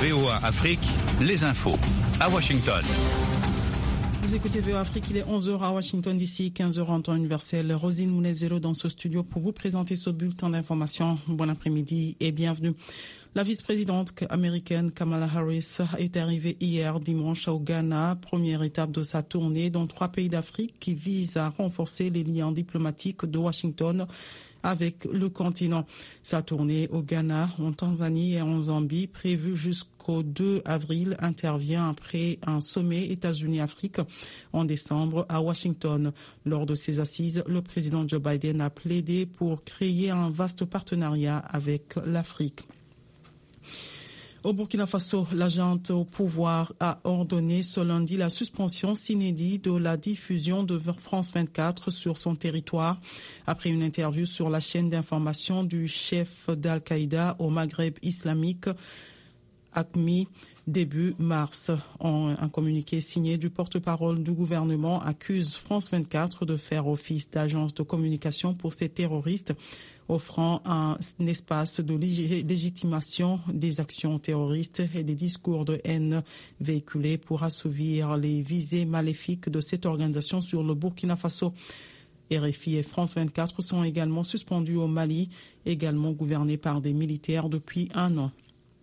VOA Afrique, les infos à Washington. Vous écoutez VOA Afrique, il est 11h à Washington, d'ici 15h en temps universel. Rosine Mounezero dans ce studio pour vous présenter ce bulletin d'information. Bon après-midi et bienvenue. La vice-présidente américaine Kamala Harris est arrivée hier dimanche au Ghana, première étape de sa tournée dans 3 pays d'Afrique qui vise à renforcer les liens diplomatiques de Washington avec le continent. Sa tournée au Ghana, en Tanzanie et en Zambie, prévue jusqu'au 2 avril, intervient après un sommet États-Unis-Afrique en décembre à Washington. Lors de ces assises, le président Joe Biden a plaidé pour créer un vaste partenariat avec l'Afrique. Au Burkina Faso, la junte au pouvoir a ordonné ce lundi la suspension sine die de la diffusion de France 24 sur son territoire après une interview sur la chaîne d'information du chef d'Al-Qaïda au Maghreb islamique, AQMI, début mars. Un communiqué signé du porte-parole du gouvernement accuse France 24 de faire office d'agence de communication pour ces terroristes, offrant un espace de légitimation des actions terroristes et des discours de haine véhiculés pour assouvir les visées maléfiques de cette organisation sur le Burkina Faso. RFI et France 24 sont également suspendus au Mali, également gouverné par des militaires depuis 1 an.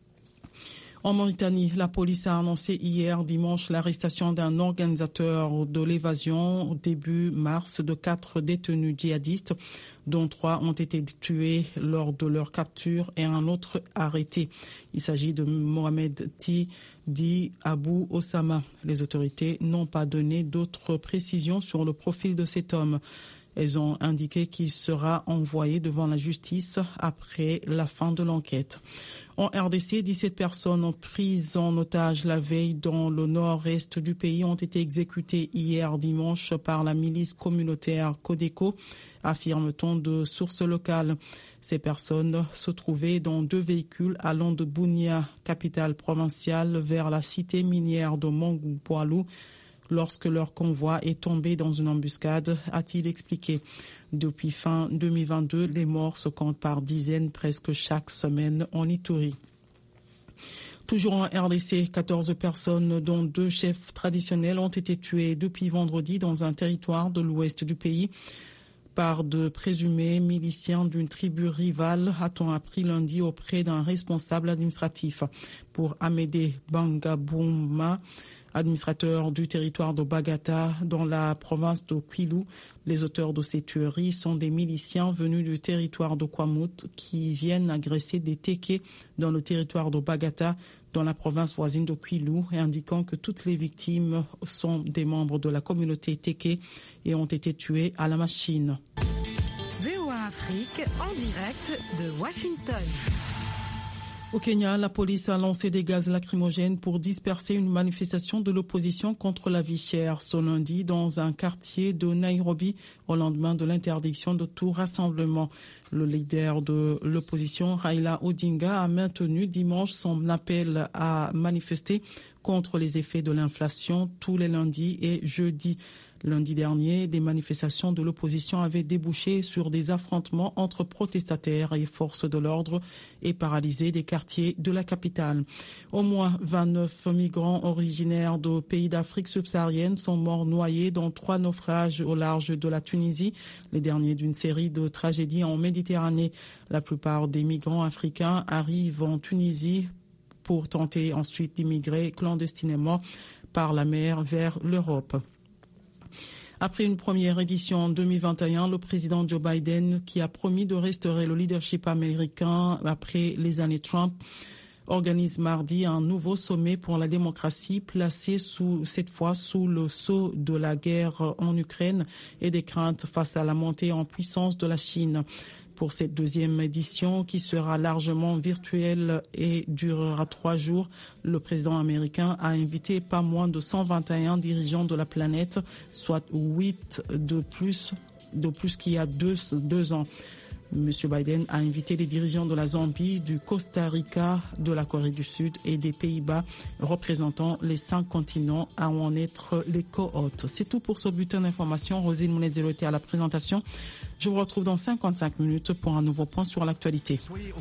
En Mauritanie, la police a annoncé hier dimanche l'arrestation d'un organisateur de l'évasion début mars de 4 détenus djihadistes, dont 3 ont été tués lors de leur capture et un autre arrêté. Il s'agit de Mohamed Di Abou Osama. Les autorités n'ont pas donné d'autres précisions sur le profil de cet homme. Elles ont indiqué qu'il sera envoyé devant la justice après la fin de l'enquête. En RDC, 17 personnes prises en otage la veille dans le nord-est du pays ont été exécutées hier dimanche par la milice communautaire Codeco, affirme-t-on de sources locales. Ces personnes se trouvaient dans 2 véhicules allant de Bunia, capitale provinciale, vers la cité minière de Mongou-Poilou, lorsque leur convoi est tombé dans une embuscade, a-t-il expliqué. Depuis fin 2022, les morts se comptent par dizaines presque chaque semaine en Ituri. Toujours en RDC, 14 personnes, dont 2 chefs traditionnels, ont été tués depuis vendredi dans un territoire de l'ouest du pays par de présumés miliciens d'une tribu rivale, a-t-on appris lundi auprès d'un responsable administratif. Pour Amédée Bangabouma, administrateur du territoire de Bagata dans la province de Kwilu, les auteurs de ces tueries sont des miliciens venus du territoire de Kwamut qui viennent agresser des Téké dans le territoire de Bagata dans la province voisine de Kwilu, et indiquant que toutes les victimes sont des membres de la communauté Téké et ont été tuées à la machine. VOA Afrique en direct de Washington. Au Kenya, la police a lancé des gaz lacrymogènes pour disperser une manifestation de l'opposition contre la vie chère ce lundi dans un quartier de Nairobi au lendemain de l'interdiction de tout rassemblement. Le leader de l'opposition, Raila Odinga, a maintenu dimanche son appel à manifester contre les effets de l'inflation tous les lundis et jeudis. Lundi dernier, des manifestations de l'opposition avaient débouché sur des affrontements entre protestataires et forces de l'ordre et paralysé des quartiers de la capitale. Au moins 29 migrants originaires de pays d'Afrique subsaharienne sont morts noyés dans 3 naufrages au large de la Tunisie, les derniers d'une série de tragédies en Méditerranée. La plupart des migrants africains arrivent en Tunisie pour tenter ensuite d'immigrer clandestinement par la mer vers l'Europe. Après une première édition en 2021, le président Joe Biden, qui a promis de restaurer le leadership américain après les années Trump, organise mardi un nouveau sommet pour la démocratie placé cette fois sous le sceau de la guerre en Ukraine et des craintes face à la montée en puissance de la Chine. Pour cette 2e édition, qui sera largement virtuelle et durera 3 jours, le président américain a invité pas moins de 121 dirigeants de la planète, soit 8 de plus qu'il y a 2 ans. M. Biden a invité les dirigeants de la Zambie, du Costa Rica, de la Corée du Sud et des Pays-Bas, représentant les 5 continents, à en être les co-hôtes. C'est tout pour ce bulletin d'information. Rosine Mounezero était à la présentation. Je vous retrouve dans 55 minutes pour un nouveau point sur l'actualité.